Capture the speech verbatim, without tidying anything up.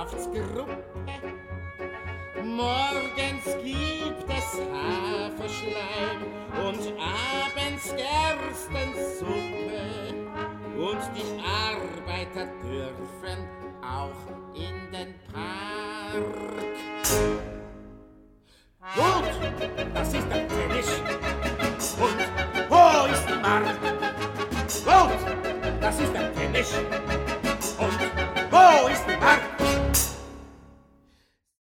Wirtschaftsgruppe. Morgens gibt es Haferschleim und abends Gerstensuppe. Und die Arbeiter dürfen auch